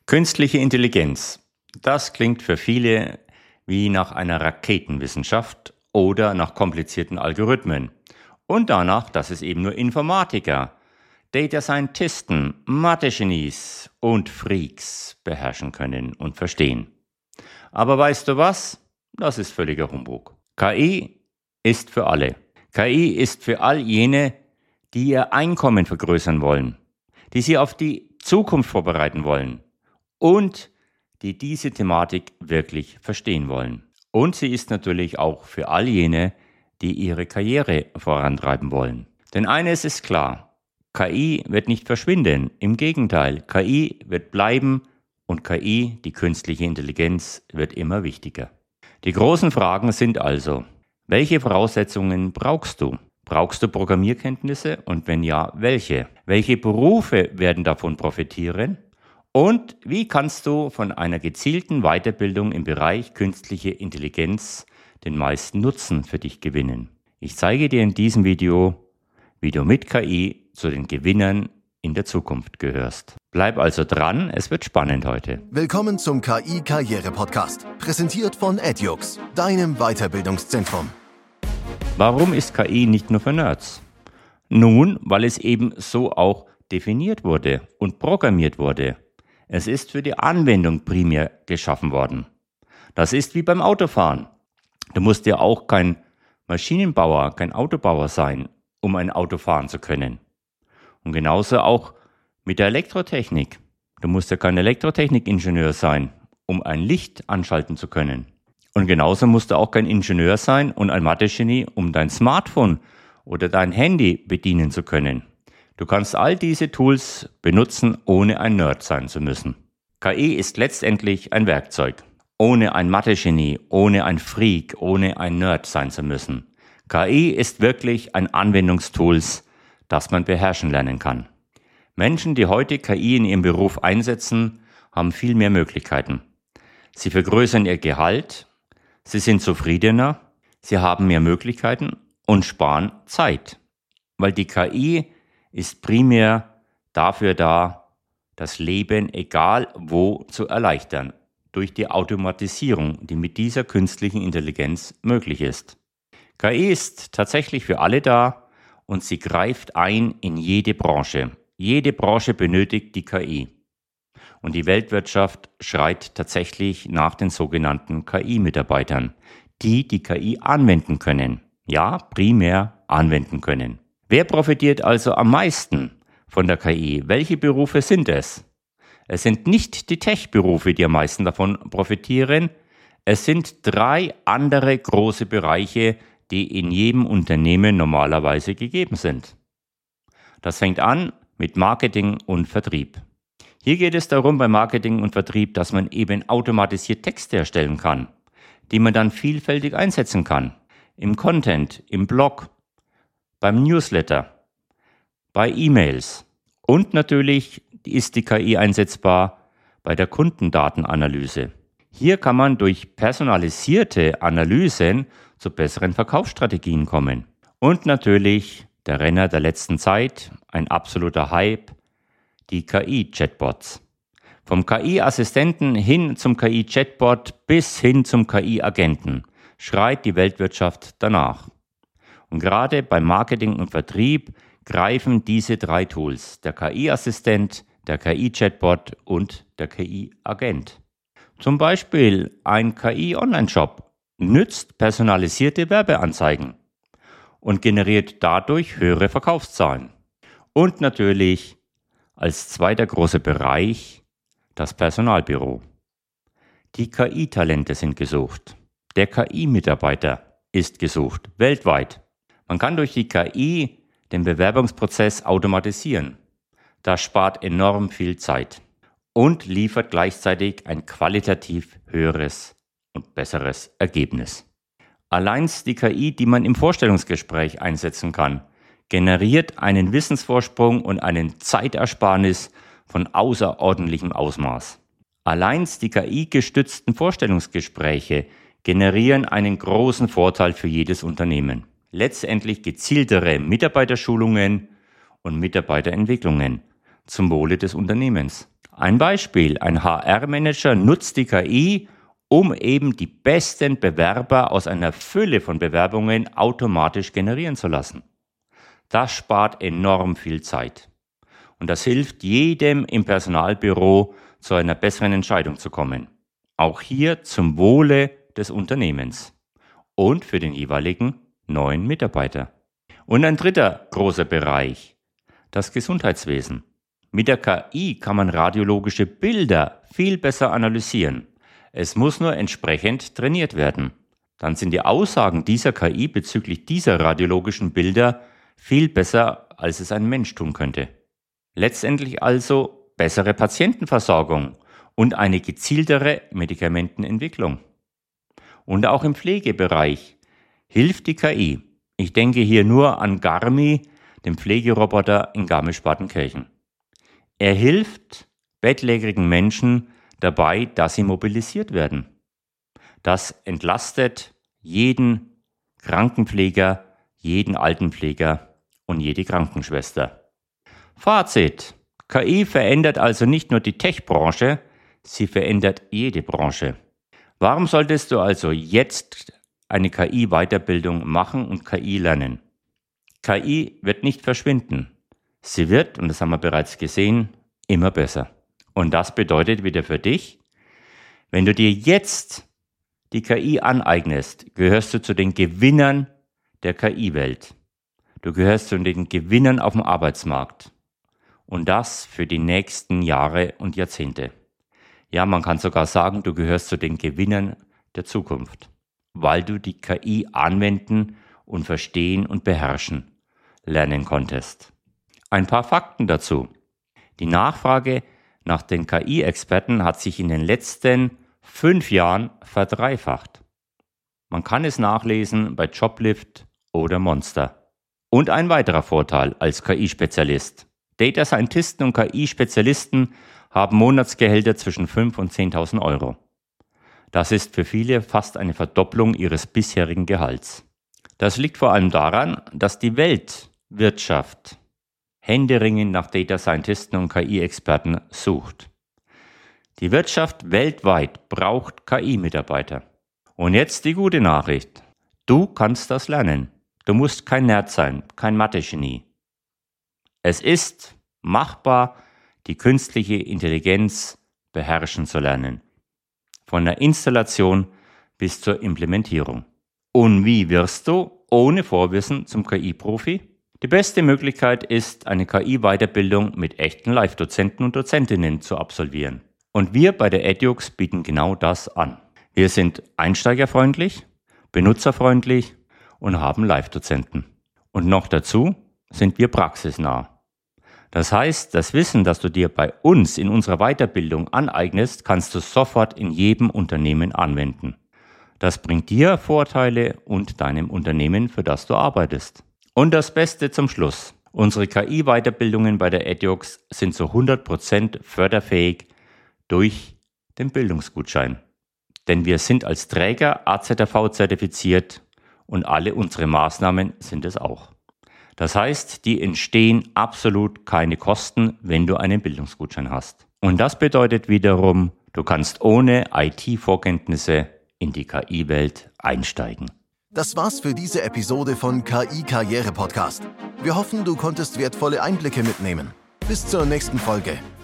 Künstliche Intelligenz. Das klingt für viele wie nach einer Raketenwissenschaft oder nach komplizierten Algorithmen. Und danach, dass es eben nur Informatiker, Data Scientisten, Mathe-Genies und Freaks beherrschen können und verstehen. Aber weißt du was? Das ist völliger Humbug. KI ist für alle. KI ist für all jene, die ihr Einkommen vergrößern wollen, die sie auf die Zukunft vorbereiten wollen und die diese Thematik wirklich verstehen wollen. Und sie ist natürlich auch für all jene, die ihre Karriere vorantreiben wollen. Denn eines ist klar, KI wird nicht verschwinden. Im Gegenteil, KI wird bleiben und KI, die künstliche Intelligenz, wird immer wichtiger. Die großen Fragen sind also, welche Voraussetzungen brauchst du? Brauchst du Programmierkenntnisse und wenn ja, welche? Welche Berufe werden davon profitieren? Und wie kannst du von einer gezielten Weiterbildung im Bereich künstliche Intelligenz den meisten Nutzen für dich gewinnen? Ich zeige dir in diesem Video, wie du mit KI zu den Gewinnern in der Zukunft gehörst. Bleib also dran, es wird spannend heute. Willkommen zum KI-Karriere-Podcast, präsentiert von edX, deinem Weiterbildungszentrum. Warum ist KI nicht nur für Nerds? Nun, weil es eben so auch definiert wurde und programmiert wurde. Es ist für die Anwendung primär geschaffen worden. Das ist wie beim Autofahren. Du musst ja auch kein Maschinenbauer, kein Autobauer sein, um ein Auto fahren zu können. Und genauso auch mit der Elektrotechnik. Du musst ja kein Elektrotechnikingenieur sein, um ein Licht anschalten zu können. Und genauso musst du auch kein Ingenieur sein und ein Mathe-Genie, um dein Smartphone oder dein Handy bedienen zu können. Du kannst all diese Tools benutzen, ohne ein Nerd sein zu müssen. KI ist letztendlich ein Werkzeug. Ohne ein Mathe-Genie, ohne ein Freak, ohne ein Nerd sein zu müssen. KI ist wirklich ein Anwendungstool, das man beherrschen lernen kann. Menschen, die heute KI in ihrem Beruf einsetzen, haben viel mehr Möglichkeiten. Sie vergrößern ihr Gehalt, sie sind zufriedener, sie haben mehr Möglichkeiten und sparen Zeit. Weil die KI ist primär dafür da, das Leben egal wo zu erleichtern, durch die Automatisierung, die mit dieser künstlichen Intelligenz möglich ist. KI ist tatsächlich für alle da und sie greift ein in jede Branche. Jede Branche benötigt die KI. Und die Weltwirtschaft schreit tatsächlich nach den sogenannten KI-Mitarbeitern, die die KI anwenden können. Ja, primär anwenden können. Wer profitiert also am meisten von der KI? Welche Berufe sind es? Es sind nicht die Tech-Berufe, die am meisten davon profitieren. Es sind 3 andere große Bereiche, die in jedem Unternehmen normalerweise gegeben sind. Das fängt an mit Marketing und Vertrieb. Hier geht es darum bei Marketing und Vertrieb, dass man eben automatisiert Texte erstellen kann, die man dann vielfältig einsetzen kann. Im Content, im Blog, beim Newsletter, bei E-Mails. Und natürlich ist die KI einsetzbar bei der Kundendatenanalyse. Hier kann man durch personalisierte Analysen zu besseren Verkaufsstrategien kommen. Und natürlich der Renner der letzten Zeit, ein absoluter Hype, die KI-Chatbots. Vom KI-Assistenten hin zum KI-Chatbot bis hin zum KI-Agenten schreit die Weltwirtschaft danach. Und gerade beim Marketing und Vertrieb greifen diese 3 Tools, der KI-Assistent, der KI-Chatbot und der KI-Agent. Zum Beispiel ein KI-Online-Shop nützt personalisierte Werbeanzeigen und generiert dadurch höhere Verkaufszahlen. Und natürlich als zweiter großer Bereich das Personalbüro. Die KI-Talente sind gesucht. Der KI-Mitarbeiter ist gesucht, weltweit. Man kann durch die KI den Bewerbungsprozess automatisieren. Das spart enorm viel Zeit und liefert gleichzeitig ein qualitativ höheres und besseres Ergebnis. Allein die KI, die man im Vorstellungsgespräch einsetzen kann, generiert einen Wissensvorsprung und einen Zeitersparnis von außerordentlichem Ausmaß. Allein die KI-gestützten Vorstellungsgespräche generieren einen großen Vorteil für jedes Unternehmen. Letztendlich gezieltere Mitarbeiterschulungen und Mitarbeiterentwicklungen. zum Wohle des Unternehmens. Ein Beispiel, ein HR-Manager nutzt die KI, um eben die besten Bewerber aus einer Fülle von Bewerbungen automatisch generieren zu lassen. Das spart enorm viel Zeit. Und das hilft jedem im Personalbüro, zu einer besseren Entscheidung zu kommen. Auch hier zum Wohle des Unternehmens und für den jeweiligen neuen Mitarbeiter. Und ein dritter großer Bereich, das Gesundheitswesen. Mit der KI kann man radiologische Bilder viel besser analysieren. Es muss nur entsprechend trainiert werden. Dann sind die Aussagen dieser KI bezüglich dieser radiologischen Bilder viel besser, als es ein Mensch tun könnte. Letztendlich also bessere Patientenversorgung und eine gezieltere Medikamentenentwicklung. Und auch im Pflegebereich hilft die KI. Ich denke hier nur an Garmi, dem Pflegeroboter in Garmisch-Partenkirchen. Er hilft bettlägerigen Menschen dabei, dass sie mobilisiert werden. Das entlastet jeden Krankenpfleger, jeden Altenpfleger und jede Krankenschwester. Fazit: KI verändert also nicht nur die Tech-Branche, sie verändert jede Branche. Warum solltest du also jetzt eine KI-Weiterbildung machen und KI lernen? KI wird nicht verschwinden. Sie wird, und das haben wir bereits gesehen, immer besser. Und das bedeutet wieder für dich, wenn du dir jetzt die KI aneignest, gehörst du zu den Gewinnern der KI-Welt. Du gehörst zu den Gewinnern auf dem Arbeitsmarkt. Und das für die nächsten Jahre und Jahrzehnte. Ja, man kann sogar sagen, du gehörst zu den Gewinnern der Zukunft, weil du die KI anwenden und verstehen und beherrschen lernen konntest. Ein paar Fakten dazu. Die Nachfrage nach den KI-Experten hat sich in den letzten 5 Jahren verdreifacht. Man kann es nachlesen bei Joblift oder Monster. Und ein weiterer Vorteil als KI-Spezialist. Data Scientisten und KI-Spezialisten haben Monatsgehälter zwischen 5.000 und 10.000 Euro. Das ist für viele fast eine Verdopplung ihres bisherigen Gehalts. Das liegt vor allem daran, dass die Weltwirtschaft händeringend nach Data Scientisten und KI-Experten sucht. Die Wirtschaft weltweit braucht KI-Mitarbeiter. Und jetzt die gute Nachricht. Du kannst das lernen. Du musst kein Nerd sein, kein Mathe-Genie. Es ist machbar, die künstliche Intelligenz beherrschen zu lernen. Von der Installation bis zur Implementierung. Und wie wirst du ohne Vorwissen zum KI-Profi? Die beste Möglichkeit ist, eine KI-Weiterbildung mit echten Live-Dozenten und Dozentinnen zu absolvieren. Und wir bei der Edyux bieten genau das an. Wir sind einsteigerfreundlich, benutzerfreundlich und haben Live-Dozenten. Und noch dazu sind wir praxisnah. Das heißt, das Wissen, das du dir bei uns in unserer Weiterbildung aneignest, kannst du sofort in jedem Unternehmen anwenden. Das bringt dir Vorteile und deinem Unternehmen, für das du arbeitest. Und das Beste zum Schluss. Unsere KI-Weiterbildungen bei der Edyux sind zu 100% förderfähig durch den Bildungsgutschein. Denn wir sind als Träger AZRV zertifiziert und alle unsere Maßnahmen sind es auch. Das heißt, die entstehen absolut keine Kosten, wenn du einen Bildungsgutschein hast. Und das bedeutet wiederum, du kannst ohne IT-Vorkenntnisse in die KI-Welt einsteigen. Das war's für diese Episode von KI Karriere Podcast. Wir hoffen, du konntest wertvolle Einblicke mitnehmen. Bis zur nächsten Folge.